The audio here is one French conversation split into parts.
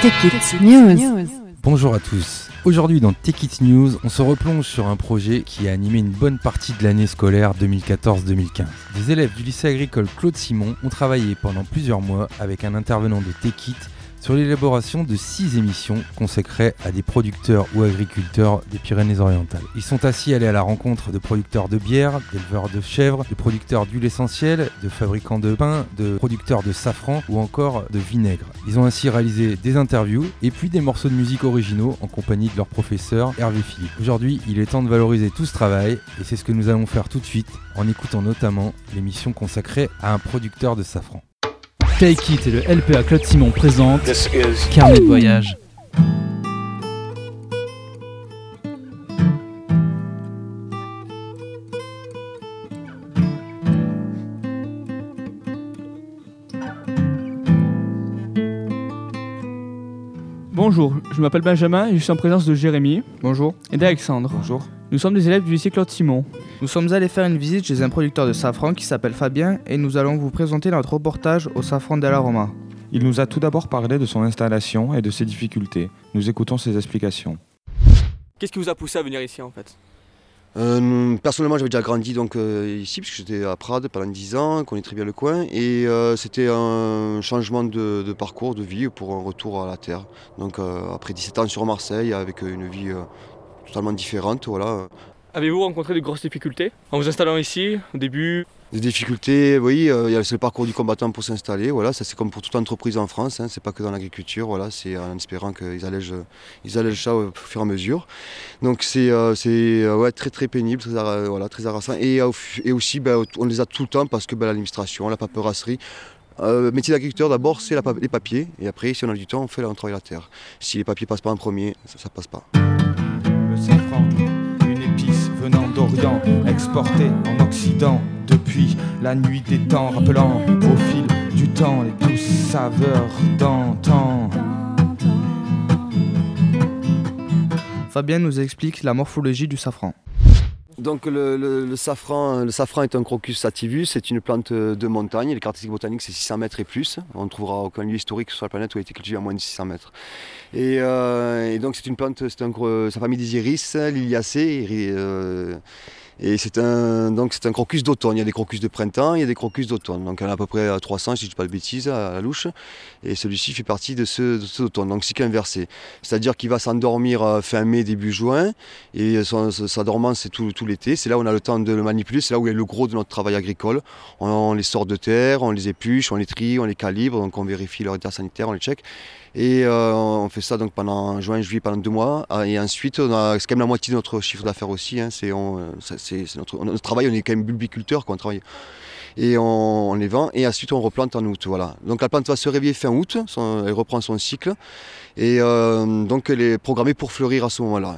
Take It News. Bonjour à tous. Aujourd'hui dans Take It News, on se replonge sur un projet qui a animé une bonne partie de l'année scolaire 2014-2015. Des élèves du lycée agricole Claude Simon ont travaillé pendant plusieurs mois avec un intervenant de Take It sur l'élaboration de 6 émissions consacrées à des producteurs ou agriculteurs des Pyrénées-Orientales. Ils sont assis allés à la rencontre de producteurs de bière, d'éleveurs de chèvres, de producteurs d'huile essentielle, de fabricants de pain, de producteurs de safran ou encore de vinaigre. Ils ont ainsi réalisé des interviews et puis des morceaux de musique originaux en compagnie de leur professeur Hervé Philippe. Aujourd'hui, il est temps de valoriser tout ce travail et c'est ce que nous allons faire tout de suite en écoutant notamment l'émission consacrée à un producteur de safran. Take It et le LPA Claude Simon présente Carnet de voyage. Bonjour, je m'appelle Benjamin et je suis en présence de Jérémy. Bonjour. Et d'Alexandre. Bonjour. Nous sommes des élèves du lycée Claude Simon. Nous sommes allés faire une visite chez un producteur de safran qui s'appelle Fabien et nous allons vous présenter notre reportage au Safran de la Roma. Il nous a tout d'abord parlé de son installation et de ses difficultés. Nous écoutons ses explications. Qu'est-ce qui vous a poussé à venir ici en fait ? Personnellement, j'avais déjà grandi ici, puisque j'étais à Prades pendant 10 ans, on connaît très bien le coin, et c'était un changement de parcours, de vie pour un retour à la terre. Donc après 17 ans sur Marseille, avec une vie totalement différente, voilà. Avez-vous rencontré de grosses difficultés en vous installant ici au début ? Des difficultés, oui, c'est le parcours du combattant pour s'installer, voilà, ça c'est comme pour toute entreprise en France, hein, c'est pas que dans l'agriculture, voilà, c'est en espérant qu'ils allègent ça au fur et à mesure. Donc c'est très très pénible, très harassant, et aussi on les a tout le temps parce que l'administration, la paperasserie. Métier d'agriculteur d'abord c'est les papiers, et après si on a du temps on travaille la terre. Si les papiers passent pas en premier, ça passe pas. Le safran, une épice venant d'Orient, exportée en Occident. Depuis la nuit des temps, rappelant au fil du temps les douces saveurs d'antan. Fabien nous explique la morphologie du safran. Donc le safran est un Crocus sativus, c'est une plante de montagne, les caractéristiques botaniques c'est 600 mètres et plus. On ne trouvera aucun lieu historique sur la planète où elle a été cultivée à moins de 600 mètres. Et donc c'est une plante, sa famille des iris, liliacées. Et c'est un crocus d'automne. Il y a des crocus de printemps, il y a des crocus d'automne. Donc il y en a à peu près 300, si je ne dis pas de bêtises, à la louche. Et celui-ci fait partie de ceux d'automne, donc cycle inversé. C'est-à-dire qu'il va s'endormir fin mai, début juin. Et sa dormance, c'est tout l'été. C'est là où on a le temps de le manipuler. C'est là où il y a le gros de notre travail agricole. On les sort de terre, on les épluche, on les trie, on les calibre. Donc on vérifie leur état sanitaire, on les check. Et on fait ça donc pendant juin-juillet, pendant 2 mois. Et ensuite, c'est quand même la moitié de notre chiffre d'affaires aussi. Hein. C'est notre travail, on est quand même bulbiculteur, on travaille. Et on les vend et ensuite on replante en août. Voilà. Donc la plante va se réveiller fin août, elle reprend son cycle. Et donc elle est programmée pour fleurir à ce moment-là.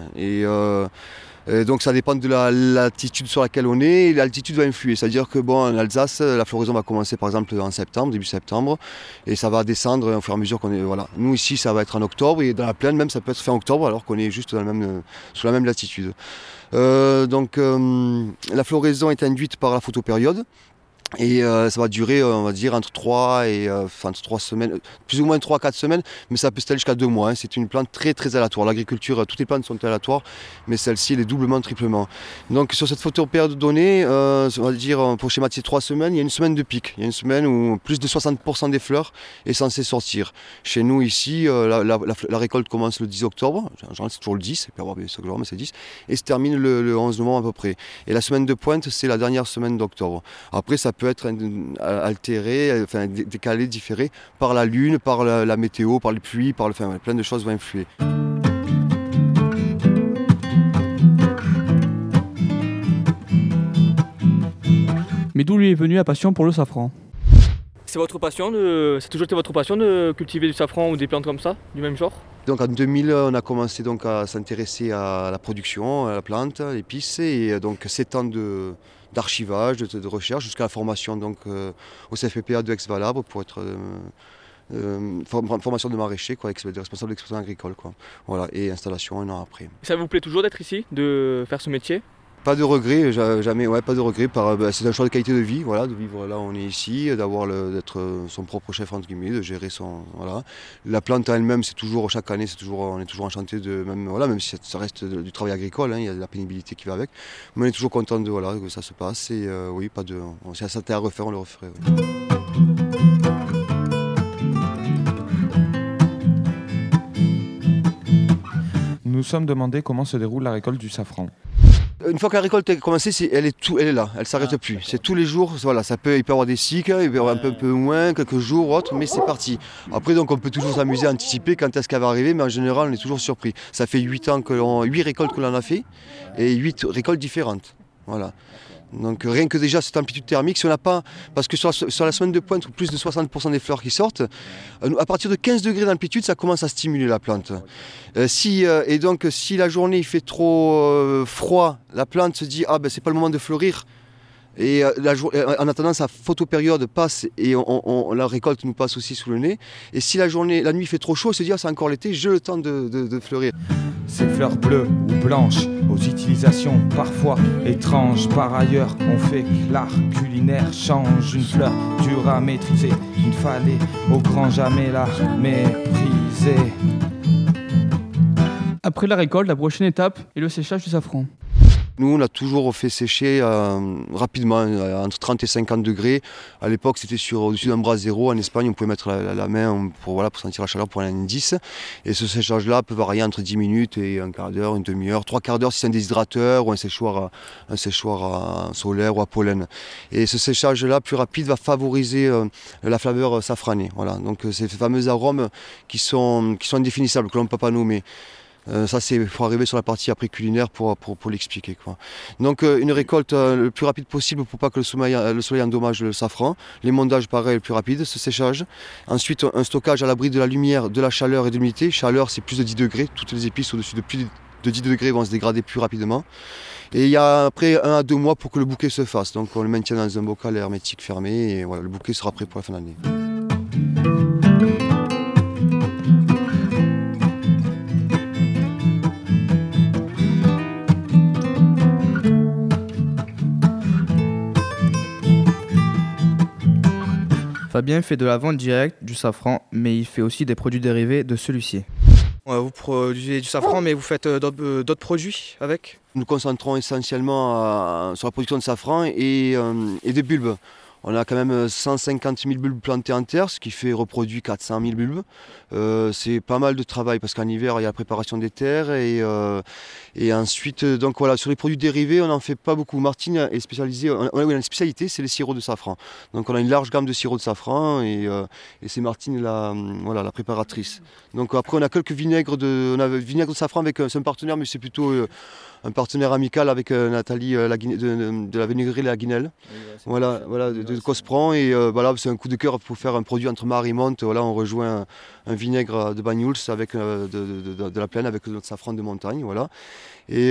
Et donc ça dépend de l'altitude sur laquelle on est, et l'altitude va influer. C'est-à-dire que en Alsace, la floraison va commencer par exemple en septembre, début septembre, et ça va descendre au fur et à mesure qu'on est. Voilà. Nous ici ça va être en octobre, et dans la plaine même ça peut être fin octobre alors qu'on est juste sous la même latitude. Donc la floraison est induite par la photopériode. Et ça va durer, on va dire, entre 3 semaines, plus ou moins 3-4 semaines, mais ça peut s'étaler jusqu'à 2 mois. Hein. C'est une plante très très aléatoire. L'agriculture, toutes les plantes sont aléatoires, mais celle-ci, elle est doublement, triplement. Donc sur cette photopériode donnée, on va dire, pour schématiser 3 semaines, il y a une semaine de pic. Il y a une semaine où plus de 60% des fleurs est censé sortir. Chez nous, ici, la récolte commence le 10 octobre. En général, c'est toujours le 10, il peut y avoir des secondes, mais c'est 10. Et se termine le 11 novembre à peu près. Et la semaine de pointe, c'est la dernière semaine d'octobre. Après, ça peut être altéré, décalé, différé par la lune, par la météo, par les pluies, plein de choses vont influer. Mais d'où lui est venue la passion pour le safran ? C'est toujours été votre passion de cultiver du safran ou des plantes comme ça, du même genre ? Donc en 2000, on a commencé donc à s'intéresser à la production, à la plante, à l'épice, et donc 7 ans d'archivage, de recherche, jusqu'à la formation donc, au CFPPA de Aix-Vallabre pour être formation de maraîcher, avec des responsables d'exploitation agricole. Voilà, et installation 1 an après. Ça vous plaît toujours d'être ici, de faire ce métier ? Pas de regret, jamais, ouais, pas de regret. C'est un choix de qualité de vie, voilà, de vivre là où on est ici, d'être son propre chef entre guillemets, de gérer son, voilà. La plante en elle-même, chaque année, on est toujours enchanté même si ça reste du travail agricole, hein, il y a de la pénibilité qui va avec, mais on est toujours content que ça se passe. Et oui, si ça était à refaire, on le referait. Oui. Nous nous sommes demandé comment se déroule la récolte du safran. Une fois que la récolte est commencée, elle est là, elle ne s'arrête plus. C'est tous les jours, voilà, il peut y avoir des cycles, il peut y avoir un peu moins, quelques jours ou autre, mais c'est parti. Après, donc, on peut toujours s'amuser à anticiper quand est-ce qu'elle va arriver, mais en général, on est toujours surpris. Ça fait 8 récoltes que l'on a fait et 8 récoltes différentes. Voilà. Donc rien que déjà cette amplitude thermique, si on n'a pas, parce que sur la semaine de pointe, plus de 60% des fleurs qui sortent, à partir de 15 degrés d'amplitude, ça commence à stimuler la plante. Et donc si la journée il fait trop froid, la plante se dit c'est pas le moment de fleurir. Et en attendant, sa photopériode passe et la récolte nous passe aussi sous le nez. Et si la nuit fait trop chaud, elle se dit c'est encore l'été, j'ai le temps de fleurir. Ces fleurs bleues ou blanches, aux utilisations parfois étranges. Par ailleurs, on fait que l'art culinaire change. Une fleur dure à maîtriser, il fallait au grand jamais la mépriser. Après la récolte, la prochaine étape est le séchage du safran. Nous, on a toujours fait sécher rapidement, entre 30 et 50 degrés. À l'époque, c'était au-dessus d'un bras zéro. En Espagne, on pouvait mettre la main pour sentir la chaleur pour un indice. Et ce séchage-là peut varier entre 10 minutes et un quart d'heure, une demi-heure, 3 quarts d'heure si c'est un déshydrateur ou un séchoir solaire ou à pollen. Et ce séchage-là, plus rapide, va favoriser la flaveur safranée. Voilà. Donc, ces fameux arômes qui sont indéfinissables, que l'on ne peut pas nommer. Ça, il faut arriver sur la partie après culinaire pour l'expliquer, quoi. Donc une récolte le plus rapide possible pour pas que le soleil endommage le safran. L'émontage pareil, le plus rapide, ce séchage. Ensuite un stockage à l'abri de la lumière, de la chaleur et de l'humidité. Chaleur, c'est plus de 10 degrés. Toutes les épices au-dessus de plus de 10 degrés vont se dégrader plus rapidement. Et il y a après 1 à 2 mois pour que le bouquet se fasse. Donc on le maintient dans un bocal hermétique fermé et voilà, le bouquet sera prêt pour la fin d'année. Fabien fait de la vente directe du safran, mais il fait aussi des produits dérivés de celui-ci. Vous produisez du safran, mais vous faites d'autres produits avec ? Nous nous concentrons essentiellement sur la production de safran et de bulbes. On a quand même 150 000 bulbes plantés en terre, ce qui fait reproduit 400 000 bulbes. C'est pas mal de travail parce qu'en hiver, il y a la préparation des terres. Et ensuite, donc voilà, sur les produits dérivés, on n'en fait pas beaucoup. Martine est spécialisée, on a une spécialité, c'est les sirops de safran. Donc on a une large gamme de sirops de safran et c'est Martine la préparatrice. Donc après, on a quelques vinaigres de safran avec un partenaire, mais c'est plutôt un partenaire amical avec Nathalie de la vinaigrerie La Guinelle. Oui, de Cospran. Et voilà, c'est un coup de cœur pour faire un produit entre Mar et Monte. Voilà, on rejoint un vinaigre de Banyuls avec de la plaine avec notre safran de montagne. Voilà. Et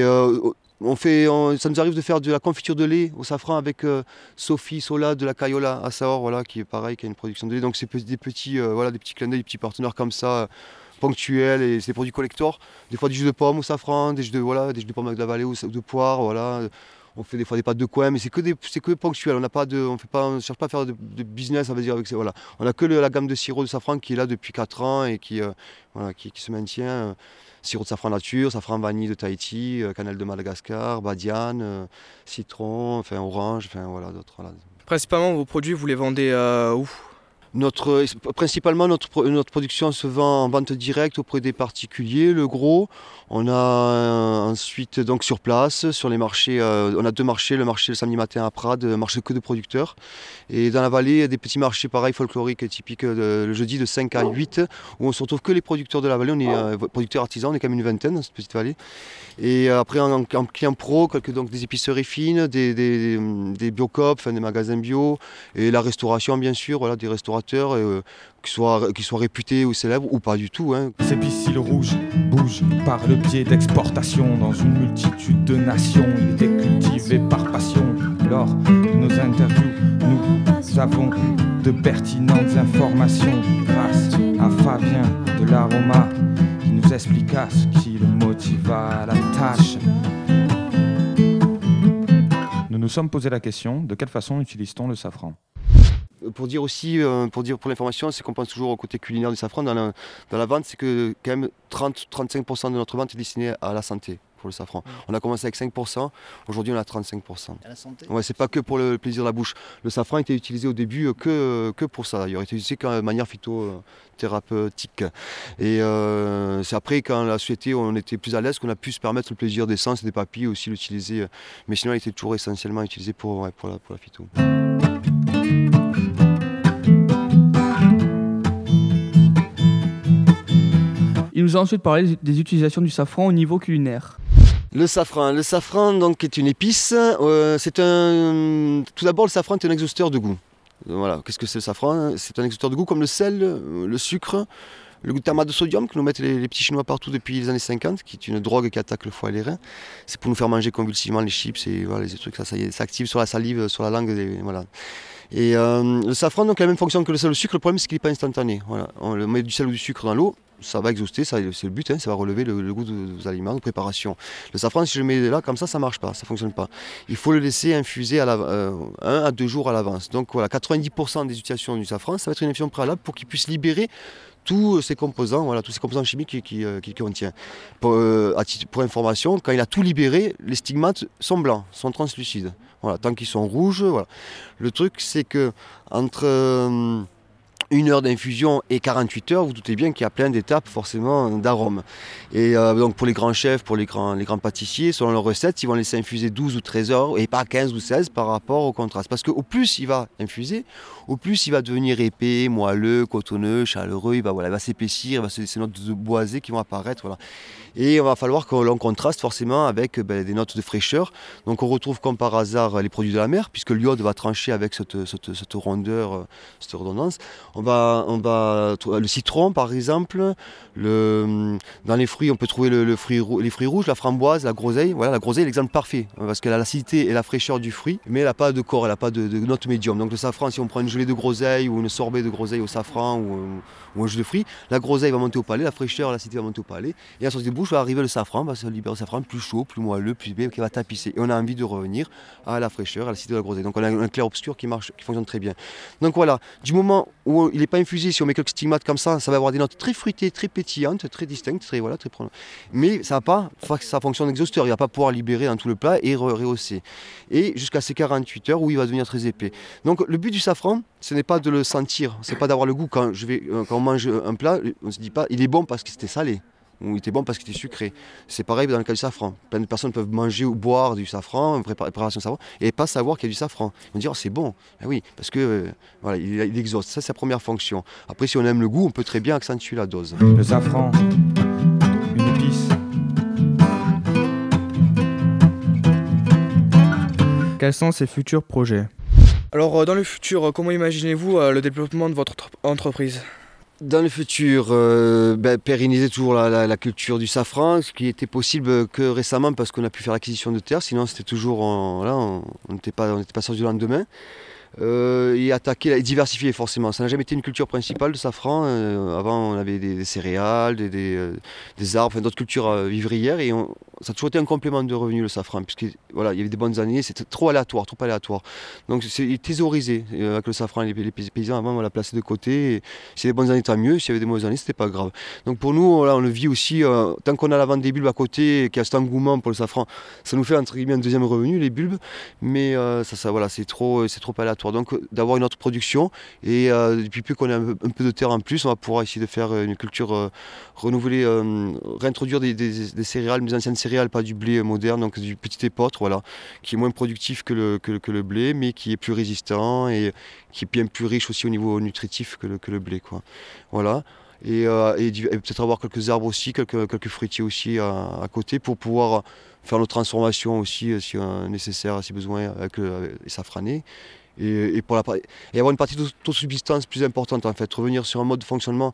ça nous arrive de faire de la confiture de lait au safran avec Sophie Sola de la Cayola à Saor, voilà, qui est pareil, qui a une production de lait. Donc c'est des petits clins d'œil, des petits partenaires comme ça. Ponctuels, et c'est des produits collector, des fois du jus de pomme au safran, des jus de pomme avec de la vallée ou de poire, voilà. On fait des fois des pâtes de coin, mais c'est que ponctuel. On ne cherche pas à faire de business, on va dire, avec ça. Voilà. On n'a que la gamme de sirop de safran qui est là depuis 4 ans et qui se maintient. Sirop de safran nature, safran vanille de Tahiti, cannelle de Madagascar, badiane, citron, orange, d'autres. Voilà. Principalement, vos produits, vous les vendez où ? Principalement, notre production se vend en vente directe auprès des particuliers, le gros. On a ensuite donc sur place, sur les marchés, on a 2 marchés, le marché le samedi matin à Prades, marché que de producteurs. Et dans la vallée, il y a des petits marchés pareils folkloriques typiques le jeudi de 5 à 8, où on se retrouve que les producteurs de la vallée. On est producteurs artisans, on est quand même une vingtaine dans cette petite vallée. Et après en client pro, des épiceries fines, des biocoop, des magasins bio, et la restauration bien sûr, voilà, des restaurateurs qui soient réputés ou célèbres ou pas du tout. Ces piscines rouges bougent par le biais d'exportation dans une multitude de nations. Il était cultivé par passion. Lors de nos interviews, nous avons de pertinentes informations grâce à Fabien de l'Aroma qui nous expliqua ce qui le motiva à la tâche. nous sommes posé la question, de quelle façon utilise-t-on le safran ? Pour dire aussi, pour l'information, c'est qu'on pense toujours au côté culinaire du safran. Dans la vente, c'est que quand même 30-35% de notre vente est destinée à la santé pour le safran. On a commencé avec 5%, aujourd'hui on a 35%. À la santé. Ouais, c'est pas que pour le plaisir de la bouche. Le safran était utilisé au début que pour ça. Il aurait été utilisé de manière phytothérapeutique. Et c'est après, quand la société, on était plus à l'aise, qu'on a pu se permettre le plaisir d'essence et des papilles aussi l'utiliser. Mais sinon, il était toujours essentiellement utilisé pour la phyto. Il nous a ensuite parlé des utilisations du safran au niveau culinaire. Le safran donc, est une épice. Tout d'abord, le safran est un exhausteur de goût. Voilà. Qu'est-ce que c'est le safran ? C'est un exhausteur de goût comme le sel, le sucre, le glutamate de sodium que nous mettent les petits Chinois partout depuis les années 50, qui est une drogue qui attaque le foie et les reins. C'est pour nous faire manger convulsivement les chips et voilà, les trucs, ça active sur la salive, sur la langue. Voilà. Et le safran donc, a la même fonction que le sel ou le sucre. Le problème, c'est qu'il n'est pas instantané. Voilà. On met du sel ou du sucre dans l'eau. Ça va exhauster, c'est le but, ça va relever le goût des aliments, de préparation. Le safran, si je le mets là comme ça ne marche pas, ça ne fonctionne pas. Il faut le laisser infuser 1 à 2 jours à l'avance. Donc voilà, 90% des utilisations du safran, ça va être une infusion préalable pour qu'il puisse libérer tous ces composants, tous ces composants chimiques qu'il contient. Pour information, quand il a tout libéré, les stigmates sont blancs, sont translucides. Voilà, tant qu'ils sont rouges, voilà. Le truc, c'est que entre 1 heure d'infusion et 48 heures, vous doutez bien qu'il y a plein d'étapes forcément d'arômes. Et donc pour les grands chefs, pour les grands pâtissiers, selon leur recette, ils vont laisser infuser 12 ou 13 heures et pas 15 ou 16 par rapport au contraste. Parce qu'au plus il va infuser, au plus il va devenir épais, moelleux, cotonneux, chaleureux, il va s'épaissir, ces notes de boisé qui vont apparaître. Voilà. Et il va falloir que l'on contraste forcément avec des notes de fraîcheur. Donc on retrouve comme par hasard les produits de la mer, puisque l'iode va trancher avec cette rondeur, cette redondance. On va le citron par exemple, dans les fruits on peut trouver les fruits rouges, la framboise, la groseille. Voilà, la groseille est l'exemple parfait, parce qu'elle a l'acidité et la fraîcheur du fruit, mais elle n'a pas de corps, elle n'a pas de note médium. Donc le safran, si on prend une gelée de groseille ou une sorbet de groseille au safran ou un jus de fruits, la groseille va monter au palais, la fraîcheur, l'acidité va monter au palais, et à la sortie de bouche va arriver le safran, va se libérer le safran plus chaud, plus moelleux, plus épais, qui va tapisser. Et on a envie de revenir à la fraîcheur, à l'acidité de la groseille. Donc on a un clair-obscur qui fonctionne très bien. Donc voilà, du moment où il n'est pas infusé, si on met quelques stigmates comme ça va avoir des notes très fruitées, très pétillantes, très distinctes, très prononcées. Mais ça fonctionne exhausteur, il ne va pas pouvoir libérer dans tout le plat et rehausser. Et jusqu'à ces 48 heures où il va devenir très épais. Donc le but du safran, ce n'est pas de le sentir, c'est pas d'avoir le goût. Quand on mange un plat, on ne se dit pas il est bon parce que c'était salé, ou il était bon parce qu'il était sucré. C'est pareil dans le cas du safran. Plein de personnes peuvent manger ou boire du safran, préparation de safran, et pas savoir qu'il y a du safran. Ils vont dire c'est bon. Eh oui, parce que il exauce. Ça, c'est sa première fonction. Après, si on aime le goût, on peut très bien accentuer la dose. Le safran, une épice. Quels sont ses futurs projets ? Alors dans le futur, comment imaginez-vous le développement de votre entreprise ? Dans le futur, pérenniser toujours la culture du safran, ce qui était possible que récemment parce qu'on a pu faire l'acquisition de terre, sinon c'était toujours, on n'était pas sorti du lendemain. Et attaquer et diversifier forcément. Ça n'a jamais été une culture principale de safran. Avant on avait des céréales, des arbres, d'autres cultures vivrières et ça a toujours été un complément de revenu le safran puisque il y avait des bonnes années, c'était trop aléatoire. Donc c'est thésaurisé avec le safran. Les paysans avant on l'a placé de côté. Si les bonnes années tant mieux, s'il y avait des mauvaises années c'était pas grave. Donc pour nous on le vit aussi tant qu'on a la vente des bulbes à côté, qu'il y a cet engouement pour le safran, ça nous fait entre guillemets un deuxième revenu les bulbes, mais c'est trop aléatoire. Donc d'avoir une autre production et depuis plus qu'on a un peu de terre en plus, on va pouvoir essayer de faire une culture renouvelée, réintroduire des céréales, des anciennes céréales, pas du blé moderne, donc du petit épeautre, qui est moins productif que le blé, mais qui est plus résistant et qui est bien plus riche aussi au niveau nutritif que le blé, quoi. Voilà. Et peut-être avoir quelques arbres aussi, quelques fruitiers aussi à côté pour pouvoir faire nos transformations aussi si nécessaire, si besoin, avec les safranés. Et avoir une partie d'autosubsistance plus importante en fait, revenir sur un mode de fonctionnement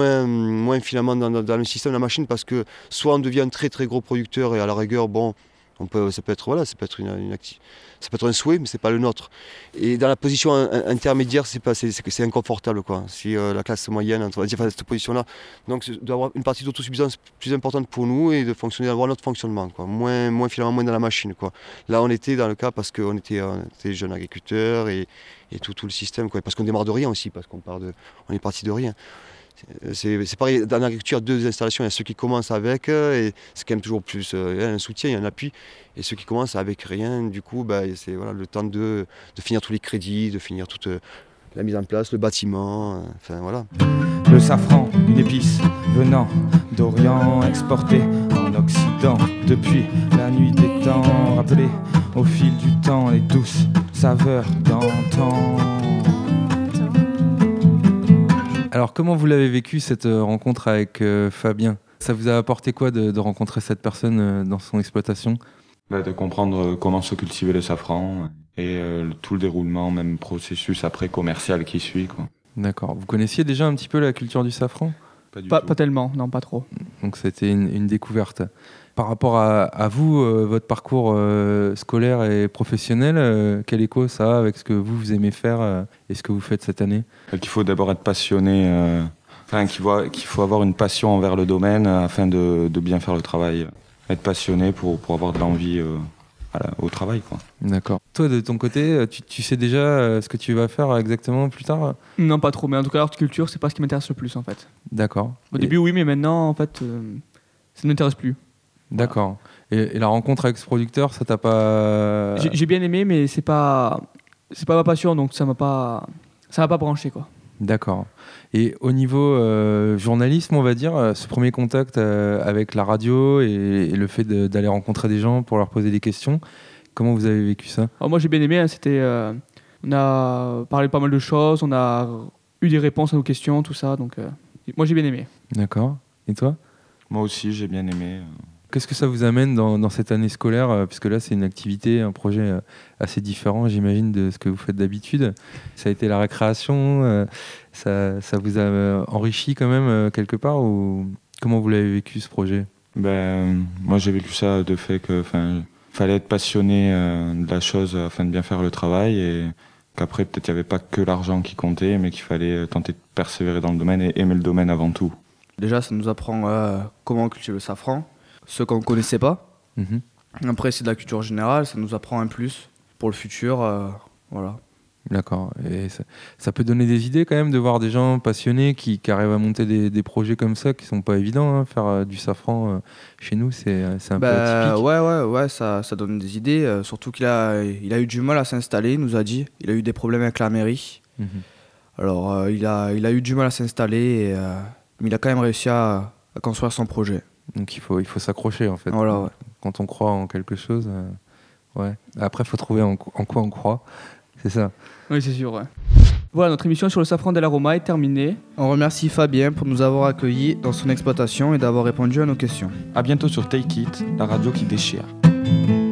moins finalement dans le système de la machine parce que soit on devient un très très gros producteur et à la rigueur Ça peut être ça peut être un souhait, mais c'est pas le nôtre. Et dans la position intermédiaire, c'est inconfortable, quoi. Si la classe moyenne, on va dire, cette position-là, donc d'avoir une partie d'autosuffisance plus importante pour nous et de fonctionner, d'avoir notre fonctionnement, quoi. Moins dans la machine, quoi. Là, on était dans le cas parce qu'on était jeunes agriculteurs et tout le système, quoi. Parce qu'on démarre de rien aussi, parce qu'on est parti de rien. C'est pareil, dans l'agriculture, il y a 2 installations, il y a ceux qui commencent avec, et c'est quand même toujours plus un soutien, il y a un appui, et ceux qui commencent avec rien, du coup, c'est le temps de finir tous les crédits, de finir toute la mise en place, le bâtiment, enfin voilà. Le safran, une épice venant d'Orient, exportée en Occident depuis la nuit des temps, rappelée au fil du temps, les douces saveurs d'antan. Alors comment vous l'avez vécu cette rencontre avec Fabien ? Ça vous a apporté quoi de rencontrer cette personne dans son exploitation ? De comprendre comment se cultivait le safran et tout le déroulement, même processus après commercial qui suit, quoi. D'accord. Vous connaissiez déjà un petit peu la culture du safran ? Pas tellement, non, pas trop. Donc c'était une découverte. Par rapport à vous, votre parcours scolaire et professionnel, quel écho ça a avec ce que vous aimez faire et ce que vous faites cette année ? Qu'il faut d'abord être passionné, qu'il faut avoir une passion envers le domaine afin de bien faire le travail. Être passionné pour avoir de l'envie au travail, quoi. D'accord. Toi, de ton côté, tu sais déjà ce que tu vas faire exactement plus tard ? Non, pas trop, mais en tout cas, l'horticulture, c'est pas ce qui m'intéresse le plus, en fait. D'accord. Au début, oui, mais maintenant, en fait, ça ne m'intéresse plus. D'accord. Et la rencontre avec ce producteur, ça t'a pas... J'ai bien aimé, mais c'est pas ma passion, donc ça m'a pas branché, quoi. D'accord. Et au niveau journalisme, on va dire, ce premier contact avec la radio et le fait d'aller rencontrer des gens pour leur poser des questions, comment vous avez vécu ça ? Alors moi j'ai bien aimé, on a parlé pas mal de choses, on a eu des réponses à nos questions, tout ça, donc moi j'ai bien aimé. D'accord. Et toi ? Moi aussi j'ai bien aimé. Qu'est-ce que ça vous amène dans cette année scolaire, puisque là c'est une activité, un projet assez différent, j'imagine, de ce que vous faites d'habitude. Ça a été la récréation, ça vous a enrichi quand même quelque part, ou comment vous l'avez vécu ce projet ? Moi j'ai vécu ça de fait que fallait être passionné de la chose afin de bien faire le travail, et qu'après peut-être il n'y avait pas que l'argent qui comptait, mais qu'il fallait tenter de persévérer dans le domaine et aimer le domaine avant tout. Déjà, ça nous apprend comment cultiver le safran, ce qu'on ne connaissait pas. Après, c'est de la culture générale, ça nous apprend un plus pour le futur. Voilà. D'accord. Et ça peut donner des idées quand même de voir des gens passionnés qui arrivent à monter des projets comme ça qui sont pas évidents, hein. Faire du safran chez nous, c'est un peu atypique. Ouais, ça donne des idées. Surtout qu'il a eu du mal à s'installer, il nous a dit. Il a eu des problèmes avec la mairie. Alors, il a eu du mal à s'installer, mais il a quand même réussi à construire son projet. Donc il faut s'accrocher en fait. Voilà, ouais. Quand on croit en quelque chose, ouais. Après, il faut trouver en quoi on croit. C'est ça. Oui, c'est sûr, ouais. Voilà, notre émission sur le safran de l'Aroma est terminée. On remercie Fabien pour nous avoir accueillis dans son exploitation et d'avoir répondu à nos questions. À bientôt sur Take It, la radio qui déchire.